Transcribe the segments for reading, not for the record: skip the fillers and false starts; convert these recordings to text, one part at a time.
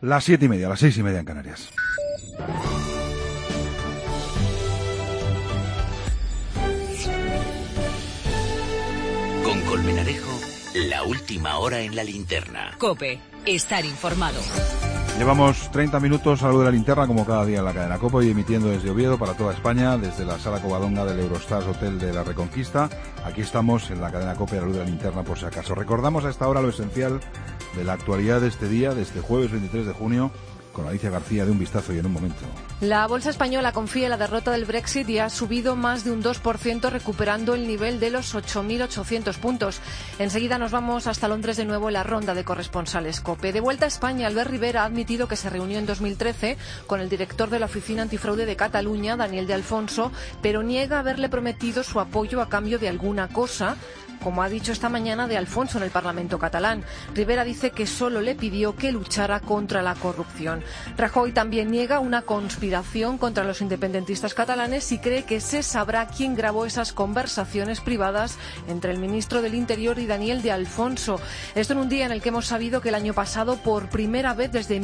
Las 7:30, las 6:30 en Canarias. Con Colmenarejo, la última hora en la linterna. COPE, estar informado. Llevamos 30 minutos a la luz de la linterna, como cada día en la cadena COPE, y emitiendo desde Oviedo para toda España, desde la Sala Covadonga del Eurostars Hotel de la Reconquista. Aquí estamos en la cadena COPE a la luz de la linterna, por si acaso. Recordamos a esta hora lo esencial de la actualidad de este día, de este jueves 23 de junio, con Alicia García, de Un Vistazo y en un momento. La bolsa española confía en la derrota del Brexit y ha subido más de un 2%, recuperando el nivel de los 8.800 puntos. Enseguida nos vamos hasta Londres de nuevo en la ronda de corresponsales COPE. De vuelta a España, Albert Rivera ha admitido que se reunió en 2013 con el director de la Oficina Antifraude de Cataluña, Daniel de Alfonso, pero niega haberle prometido su apoyo a cambio de alguna cosa, como ha dicho esta mañana de Alfonso en el Parlamento catalán. Rivera dice que solo le pidió que luchara contra la corrupción. Rajoy también niega una conspiración contra los independentistas catalanes y cree que se sabrá quién grabó esas conversaciones privadas entre el ministro del Interior y Daniel de Alfonso. Esto en un día en el que hemos sabido que el año pasado, por primera vez desde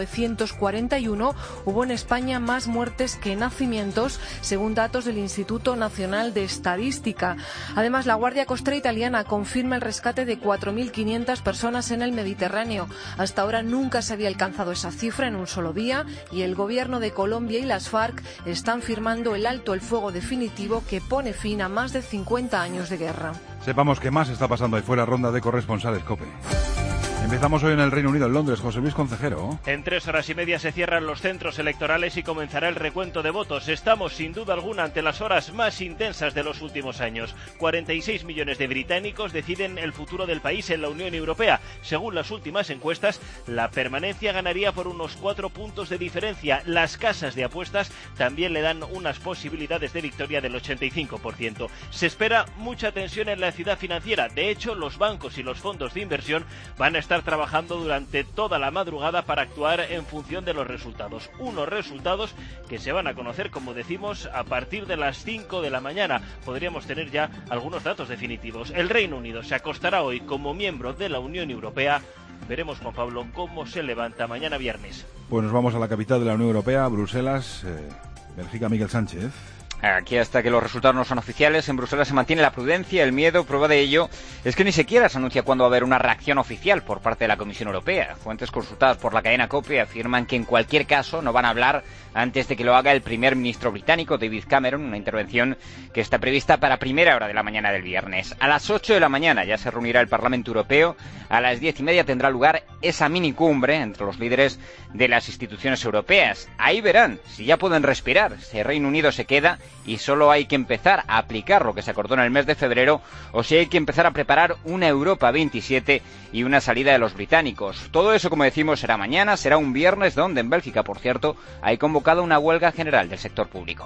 1941, hubo en España más muertes que nacimientos, según datos del Instituto Nacional de Estadística. Además, la Guardia Costera italiana confirma el rescate de 4.500 personas en el Mediterráneo. Hasta ahora nunca se había alcanzado esa cifra en un solo día, y el gobierno de Colombia y las FARC están firmando el alto el fuego definitivo que pone fin a más de 50 años de guerra. Sepamos qué más está pasando ahí fuera, ronda de corresponsales COPE. Empezamos hoy en el Reino Unido, en Londres. José Luis Concejero. En 3 horas y media se cierran los centros electorales y comenzará el recuento de votos. Estamos, sin duda alguna, ante las horas más intensas de los últimos años. 46 millones de británicos deciden el futuro del país en la Unión Europea. Según las últimas encuestas, la permanencia ganaría por unos 4 puntos de diferencia. Las casas de apuestas también le dan unas posibilidades de victoria del 85%. Se espera mucha tensión en la ciudad financiera. De hecho, los bancos y los fondos de inversión van a estar trabajando durante toda la madrugada para actuar en función de los resultados. Unos resultados que se van a conocer, como decimos, a partir de las 5 de la mañana. Podríamos tener ya algunos datos definitivos. El Reino Unido se acostará hoy como miembro de la Unión Europea. Veremos, Juan Pablo, cómo se levanta mañana viernes. Pues nos vamos a la capital de la Unión Europea, Bruselas. Bélgica, Miguel Sánchez. Aquí, hasta que los resultados no son oficiales, en Bruselas se mantiene la prudencia, el miedo. Prueba de ello es que ni siquiera se anuncia cuándo va a haber una reacción oficial por parte de la Comisión Europea. Fuentes consultadas por la cadena COPE afirman que en cualquier caso no van a hablar antes de que lo haga el primer ministro británico, David Cameron, una intervención que está prevista para primera hora de la mañana del viernes. A las 8 de la mañana ya se reunirá el Parlamento Europeo. A las 10:30 tendrá lugar esa minicumbre entre los líderes de las instituciones europeas. Ahí verán si ya pueden respirar, si el Reino Unido se queda y solo hay que empezar a aplicar lo que se acordó en el mes de febrero, o si hay que empezar a preparar una Europa 27 y una salida de los británicos. Todo eso, como decimos, será mañana, será un viernes donde en Bélgica, por cierto, hay convocado una huelga general del sector público.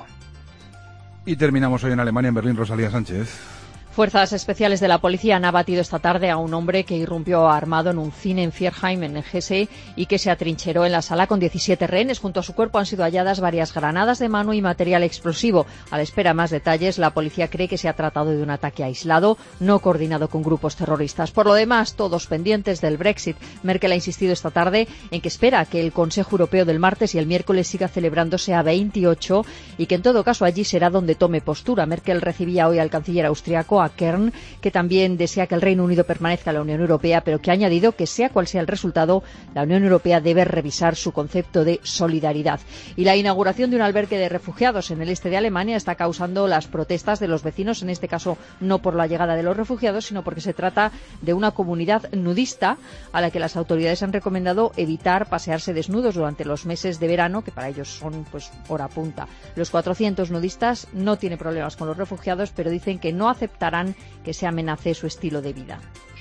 Y terminamos hoy en Alemania, en Berlín, Rosalía Sánchez. Fuerzas especiales de la policía han abatido esta tarde a un hombre que irrumpió armado en un cine en Vierheim, en Hesse, y que se atrincheró en la sala con 17 rehenes. Junto a su cuerpo han sido halladas varias granadas de mano y material explosivo. A la espera de más detalles, la policía cree que se ha tratado de un ataque aislado, no coordinado con grupos terroristas. Por lo demás, todos pendientes del Brexit. Merkel ha insistido esta tarde en que espera que el Consejo Europeo del martes y el miércoles siga celebrándose a 28 y que en todo caso allí será donde tome postura. Merkel recibía hoy al canciller austriaco, a Kern, que también desea que el Reino Unido permanezca en la Unión Europea, pero que ha añadido que sea cual sea el resultado, la Unión Europea debe revisar su concepto de solidaridad. Y la inauguración de un albergue de refugiados en el este de Alemania está causando las protestas de los vecinos, en este caso no por la llegada de los refugiados, sino porque se trata de una comunidad nudista a la que las autoridades han recomendado evitar pasearse desnudos durante los meses de verano, que para ellos son pues hora punta. Los 400 nudistas no tienen problemas con los refugiados, pero dicen que no aceptarán que se amenace su estilo de vida.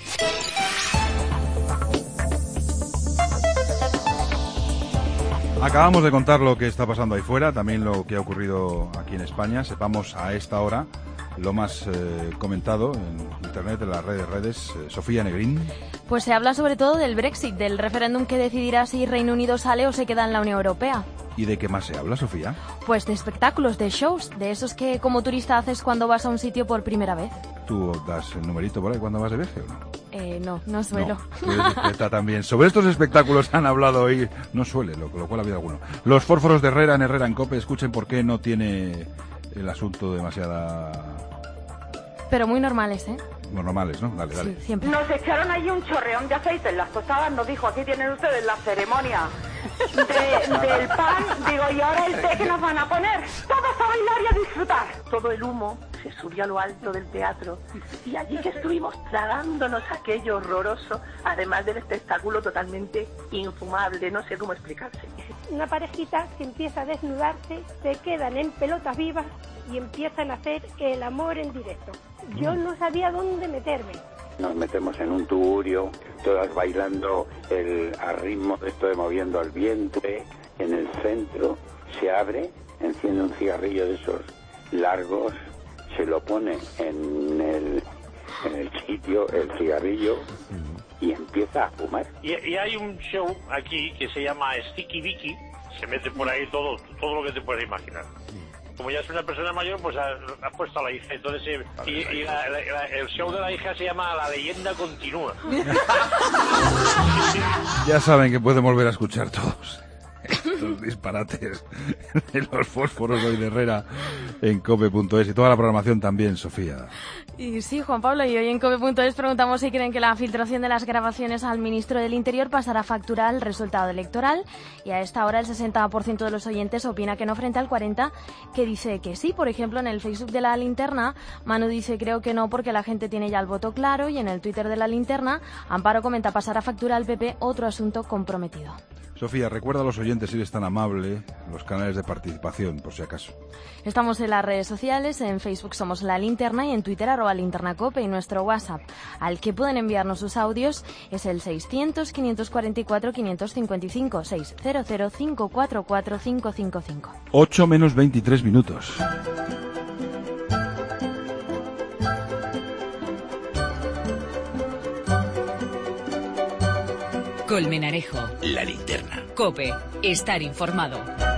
Acabamos de contar lo que está pasando ahí fuera, también lo que ha ocurrido aquí en España. Sepamos a esta hora lo más comentado en Internet, en las redes. Sofía Negrín. Pues se habla sobre todo del Brexit, del referéndum que decidirá si Reino Unido sale o se queda en la Unión Europea. ¿Y de qué más se habla, Sofía? Pues de espectáculos, de shows, de esos que como turista haces cuando vas a un sitio por primera vez. ¿Tú das el numerito por ahí cuando vas de viaje o no? No suelo. Está también. Sobre estos espectáculos han hablado hoy, no suele, lo cual ha habido alguno. Los fósforos de Herrera en COPE, escuchen por qué no tiene el asunto demasiada... Pero muy normales, ¿eh? Muy normales, ¿no? Dale. Sí, siempre. Nos echaron allí un chorreón de aceite en las tostadas, nos dijo, aquí tienen ustedes la ceremonia del pan, digo, y ahora el té que nos van a poner. Todos a bailar y a disfrutar. Todo el humo se subió a lo alto del teatro y allí que estuvimos tragándonos aquello horroroso, además del espectáculo totalmente infumable, no sé cómo explicarse. Una parejita que empieza a desnudarse, se quedan en pelotas vivas y empiezan a hacer el amor en directo. Yo no sabía dónde meterme. Nos metemos en un tugurio, todas bailando al ritmo de esto de moviendo el vientre. En el centro se abre, enciende un cigarrillo de esos largos, se lo pone en el sitio, el cigarrillo, y empieza a fumar. Y hay un show aquí que se llama Sticky Vicky, se mete por ahí todo lo que te puedes imaginar. Como ya es una persona mayor, pues ha puesto a la hija. Entonces, el show de la hija se llama La leyenda continúa. Ya saben que pueden volver a escuchar todos los disparates de los fósforos hoy de Herrera en cope.es y toda la programación también, Sofía. Y sí, Juan Pablo, y hoy en cope.es preguntamos si creen que la filtración de las grabaciones al ministro del Interior pasará factura al resultado electoral, y a esta hora el 60% de los oyentes opina que no, frente al 40% que dice que sí. Por ejemplo, en el Facebook de La Linterna, Manu dice creo que no porque la gente tiene ya el voto claro, y en el Twitter de La Linterna, Amparo comenta pasará factura al PP, otro asunto comprometido. Sofía, recuerda a los oyentes, si eres tan amable, los canales de participación, por si acaso. Estamos en las redes sociales, en Facebook somos La Linterna y en Twitter @linternacope, y nuestro WhatsApp al que pueden enviarnos sus audios es el 600-544-555, 600-544-555. 8 menos 23 minutos. Colmenarejo. La Linterna. COPE. Estar informado.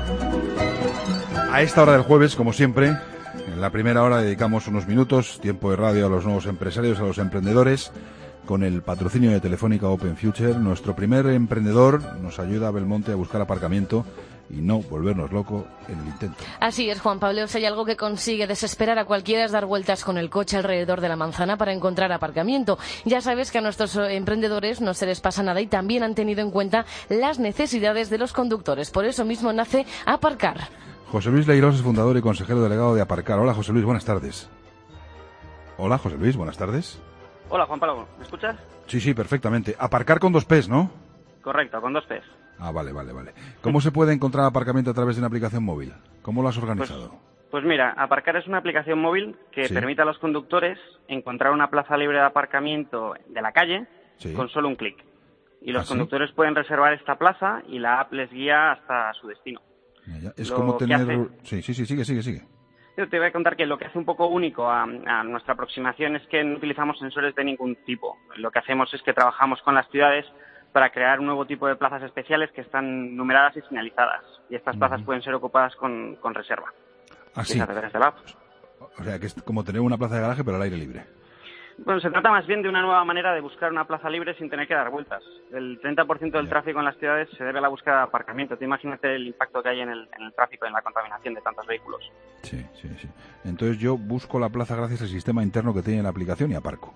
A esta hora del jueves, como siempre, en la primera hora dedicamos unos minutos, tiempo de radio, a los nuevos empresarios, a los emprendedores, con el patrocinio de Telefónica Open Future. Nuestro primer emprendedor nos ayuda a Belmonte a buscar aparcamiento y no volvernos loco en el intento. Así es, Juan Pablo. Si hay algo que consigue desesperar a cualquiera es dar vueltas con el coche alrededor de la manzana para encontrar aparcamiento. Ya sabes que a nuestros emprendedores no se les pasa nada y también han tenido en cuenta las necesidades de los conductores. Por eso mismo nace Aparcar. José Luis Leirós es fundador y consejero delegado de Aparcar. Hola, José Luis, buenas tardes. Hola, José Luis, buenas tardes. Hola, Juan Pablo, ¿me escuchas? Sí, perfectamente. Aparcar con 2 P's, ¿no? Correcto, con 2 P's. Ah, vale. ¿Cómo se puede encontrar aparcamiento a través de una aplicación móvil? ¿Cómo lo has organizado? Pues mira, Aparcar es una aplicación móvil que permite a los conductores encontrar una plaza libre de aparcamiento de la calle con solo un clic. Y los conductores pueden reservar esta plaza y la app les guía hasta su destino. Es como tener... Sí, sigue. Yo te voy a contar que lo que hace un poco único a nuestra aproximación es que no utilizamos sensores de ningún tipo. Lo que hacemos es que trabajamos con las ciudades para crear un nuevo tipo de plazas especiales que están numeradas y señalizadas. Y estas plazas pueden ser ocupadas con reserva. ¿Ah, sí? A través de la app. O sea, que es como tener una plaza de garaje pero al aire libre. Bueno, se trata más bien de una nueva manera de buscar una plaza libre sin tener que dar vueltas. El 30% del tráfico en las ciudades se debe a la búsqueda de aparcamiento. Te imagínate el impacto que hay en el tráfico y en la contaminación de tantos vehículos. Sí. Entonces yo busco la plaza gracias al sistema interno que tiene la aplicación y aparco.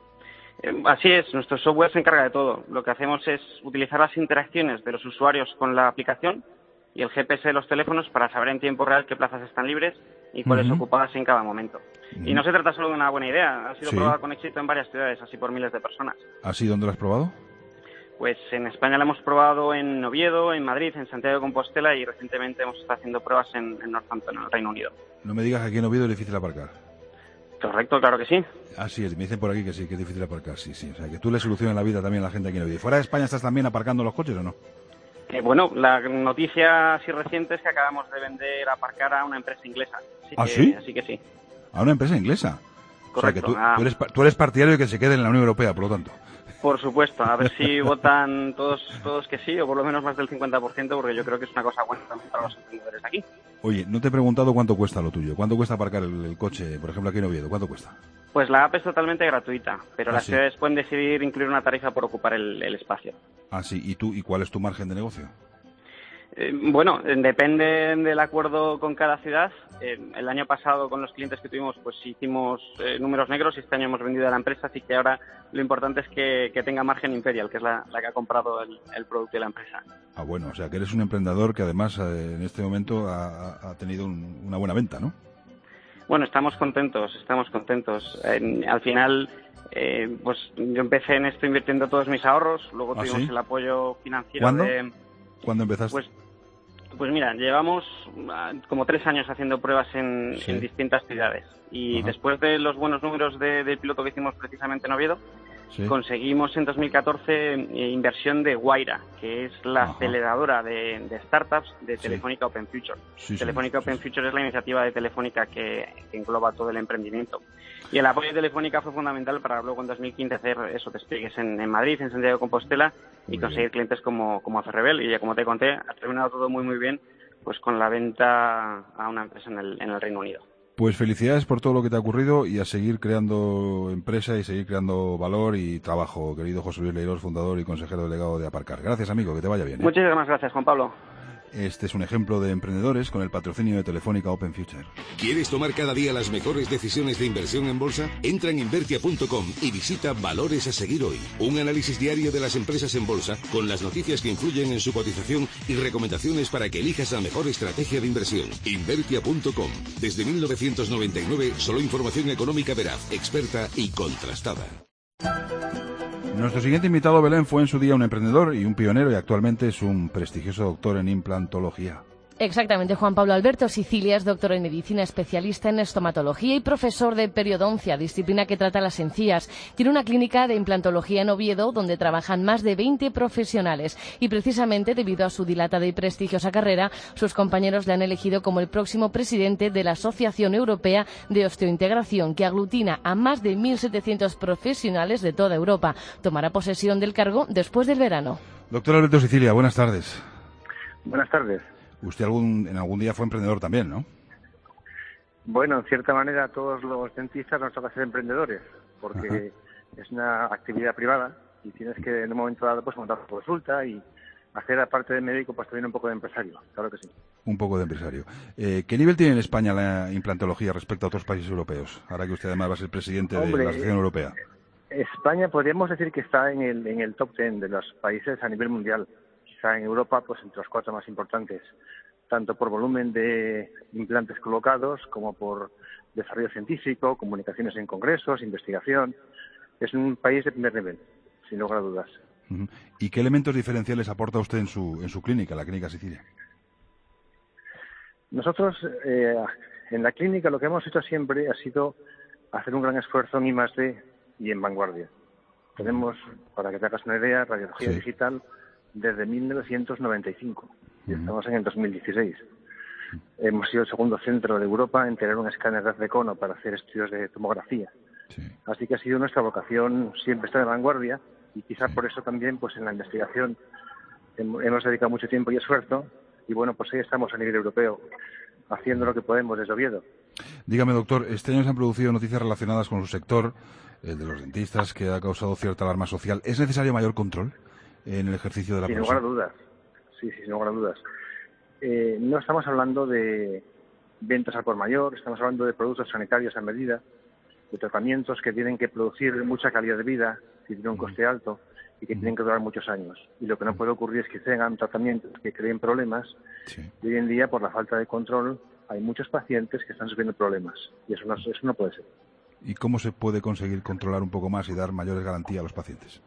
Así es, nuestro software se encarga de todo. Lo que hacemos es utilizar las interacciones de los usuarios con la aplicación y el GPS de los teléfonos para saber en tiempo real qué plazas están libres y cuáles ocupadas en cada momento. Y no se trata solo de una buena idea, ha sido probada con éxito en varias ciudades, así por miles de personas. ¿Así dónde lo has probado? Pues en España la hemos probado en Oviedo, en Madrid, en Santiago de Compostela y recientemente hemos estado haciendo pruebas en Northampton, en el Reino Unido. No me digas que aquí en Oviedo es difícil aparcar. Correcto, claro que sí. Así es, me dicen por aquí que sí, que es difícil aparcar, sí. O sea, que tú le solucionas la vida también a la gente aquí en Oviedo. ¿Fuera de España estás también aparcando los coches o no? Bueno, la noticia así reciente es que acabamos de vender Aparcar a una empresa inglesa. ¿Sí? Así que sí. ¿A una empresa inglesa? Correcto. O sea, que tú eres partidario de que se quede en la Unión Europea, por lo tanto. Por supuesto, a ver si votan todos que sí, o por lo menos más del 50%, porque yo creo que es una cosa buena también para los emprendedores aquí. Oye, no te he preguntado cuánto cuesta lo tuyo. ¿Cuánto cuesta aparcar el coche, por ejemplo, aquí en Oviedo? ¿Cuánto cuesta? Pues la app es totalmente gratuita, pero las sí. ciudades pueden decidir incluir una tarifa por ocupar el espacio. Ah, sí. ¿Y cuál es tu margen de negocio? Bueno, depende del acuerdo con cada ciudad. El año pasado con los clientes que tuvimos pues hicimos números negros y este año hemos vendido a la empresa, así que ahora lo importante es que tenga margen Imperial, que es la que ha comprado el producto de la empresa. Ah, bueno, o sea que eres un emprendedor que además en este momento ha tenido una buena venta, ¿no? Bueno, estamos contentos. Al final, pues yo empecé en esto invirtiendo todos mis ahorros, luego tuvimos el apoyo financiero. ¿Cuándo empezaste? Pues mira, llevamos como 3 años haciendo pruebas en distintas ciudades y después de los buenos números del piloto que hicimos precisamente en Oviedo, conseguimos en 2014 inversión de Guaira, que es la aceleradora de startups de Telefónica Open Future. Telefónica Open Future es la iniciativa de Telefónica que engloba todo el emprendimiento. Y el apoyo de Telefónica fue fundamental para luego en 2015 hacer esos despliegues en Madrid, en Santiago de Compostela y conseguir clientes como Ferrebel. Y ya como te conté, ha terminado todo muy bien pues con la venta a una empresa en el Reino Unido. Pues felicidades por todo lo que te ha ocurrido y a seguir creando empresa y seguir creando valor y trabajo, querido José Luis Leirós, fundador y consejero delegado de Aparcar. Gracias, amigo, que te vaya bien. Muchísimas gracias, Juan Pablo. Este es un ejemplo de emprendedores con el patrocinio de Telefónica Open Future. ¿Quieres tomar cada día las mejores decisiones de inversión en bolsa? Entra en Invertia.com y visita Valores a seguir hoy. Un análisis diario de las empresas en bolsa con las noticias que influyen en su cotización y recomendaciones para que elijas la mejor estrategia de inversión. Invertia.com. Desde 1999, solo información económica veraz, experta y contrastada. Nuestro siguiente invitado, Belén, fue en su día un emprendedor y un pionero y actualmente es un prestigioso doctor en implantología. Exactamente, Juan Pablo Alberto Sicilia es doctor en medicina, especialista en estomatología y profesor de periodoncia, disciplina que trata las encías. Tiene una clínica de implantología en Oviedo donde trabajan más de 20 profesionales y precisamente debido a su dilatada y prestigiosa carrera, sus compañeros le han elegido como el próximo presidente de la Asociación Europea de Osteointegración, que aglutina a más de 1.700 profesionales de toda Europa. Tomará posesión del cargo después del verano. Doctor Alberto Sicilia, buenas tardes. Buenas tardes. Usted en algún día fue emprendedor también, ¿no? Bueno, en cierta manera a todos los dentistas nos toca ser emprendedores, porque es una actividad privada y tienes que en un momento dado pues montar tu consulta y hacer aparte de médico pues también un poco de empresario, claro que sí. Un poco de empresario. ¿Qué nivel tiene en España la implantología respecto a otros países europeos? Ahora que usted además va a ser presidente de la Asociación Europea. España podríamos decir que está en el top 10 de los países a nivel mundial. Quizá en Europa pues entre los 4 más importantes, tanto por volumen de implantes colocados como por desarrollo científico, comunicaciones en congresos, investigación. Es un país de primer nivel, sin lugar a dudas. ¿Y qué elementos diferenciales aporta usted en su clínica, la Clínica Sicilia? Nosotros en la clínica lo que hemos hecho siempre ha sido hacer un gran esfuerzo en I+D y en vanguardia. Tenemos, para que te hagas una idea, radiología digital desde 1995 y estamos en el 2016. Hemos sido el segundo centro de Europa en tener un escáner de haz de cono para hacer estudios de tomografía. Así que ha sido nuestra vocación siempre estar de vanguardia y quizá por eso también pues en la investigación hemos dedicado mucho tiempo y esfuerzo y bueno, pues ahí estamos a nivel europeo haciendo lo que podemos desde Oviedo. Dígame, doctor, este año se han producido noticias relacionadas con su sector, el de los dentistas, que ha causado cierta alarma social. ¿Es necesario mayor control en el ejercicio de la profesión? Sin lugar a dudas. Sí, sin lugar a dudas. No estamos hablando de ventas al por mayor, estamos hablando de productos sanitarios a medida, de tratamientos que tienen que producir mucha calidad de vida, que tienen un coste alto y que tienen que durar muchos años. Y lo que no puede ocurrir es que tengan tratamientos que creen problemas y hoy en día, por la falta de control, hay muchos pacientes que están sufriendo problemas y eso no puede ser. ¿Y cómo se puede conseguir controlar un poco más y dar mayores garantías a los pacientes?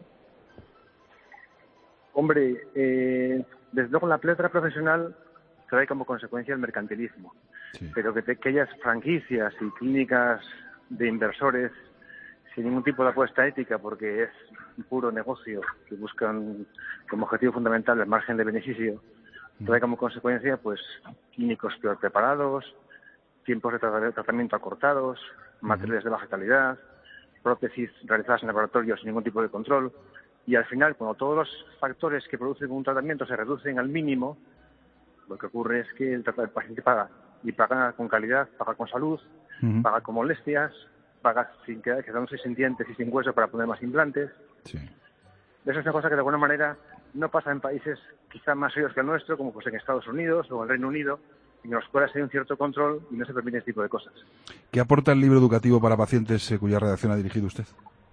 Hombre, desde luego la pletora profesional trae como consecuencia el mercantilismo, pero que aquellas franquicias y clínicas de inversores sin ningún tipo de apuesta ética, porque es un puro negocio que buscan como objetivo fundamental el margen de beneficio, trae como consecuencia pues clínicos peor preparados, tiempos de tratamiento acortados, materiales de baja calidad, prótesis realizadas en laboratorio sin ningún tipo de control. Y al final, cuando todos los factores que producen un tratamiento se reducen al mínimo, lo que ocurre es que el paciente paga. Y paga con calidad, paga con salud, paga con molestias, paga quedándose sin dientes y sin hueso para poner más implantes. Sí. Eso es una cosa que de alguna manera no pasa en países quizá más serios que el nuestro, como pues en Estados Unidos o en el Reino Unido, en los cuales hay un cierto control y no se permite este tipo de cosas. ¿Qué aporta el libro educativo para pacientes cuya redacción ha dirigido usted?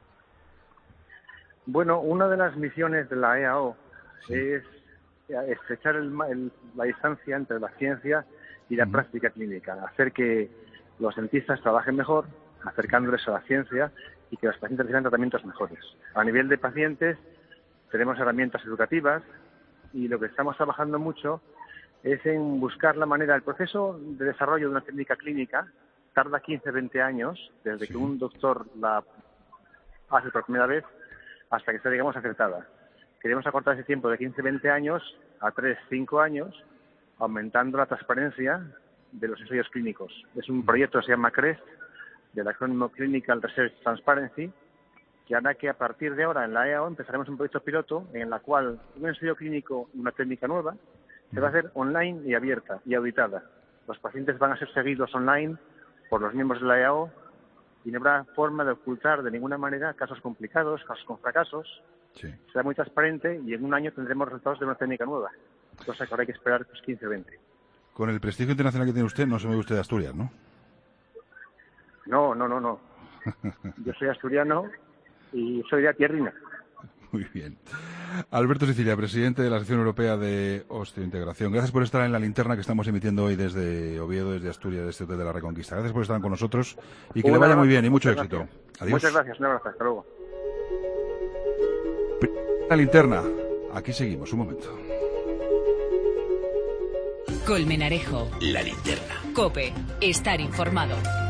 Bueno, una de las misiones de la EAO es estrechar la distancia entre la ciencia y la práctica clínica, hacer que los dentistas trabajen mejor, acercándoles a la ciencia y que los pacientes reciban tratamientos mejores. A nivel de pacientes tenemos herramientas educativas y lo que estamos trabajando mucho es en buscar la manera. El proceso de desarrollo de una técnica clínica tarda 15-20 años desde que un doctor la hace por primera vez hasta que está, digamos, acertada. Queremos acortar ese tiempo de 15-20 años a 3-5 años, aumentando la transparencia de los ensayos clínicos. Es un proyecto que se llama CREST, del acrónimo Clinical Research Transparency, que hará que a partir de ahora en la EAO empezaremos un proyecto piloto en la cual un ensayo clínico, una técnica nueva, se va a hacer online y abierta y auditada. Los pacientes van a ser seguidos online por los miembros de la EAO y no habrá forma de ocultar de ninguna manera casos complicados, casos con fracasos. Sí. Será muy transparente y en un año tendremos resultados de una técnica nueva, cosa que ahora hay que esperar 15-20. Con el prestigio internacional que tiene usted, no se mueve usted de Asturias, ¿no? No. Yo soy asturiano y soy de tierrina. Muy bien. Alberto Sicilia, presidente de la Asociación Europea de Osteointegración. Gracias por estar en la linterna que estamos emitiendo hoy desde Oviedo, desde Asturias, desde Hotel de la Reconquista. Gracias por estar con nosotros y que le vaya muy bien y mucho éxito. Adiós. Muchas gracias, un abrazo, hasta luego. La linterna. Aquí seguimos, un momento. Colmenarejo. La linterna. COPE. Estar informado.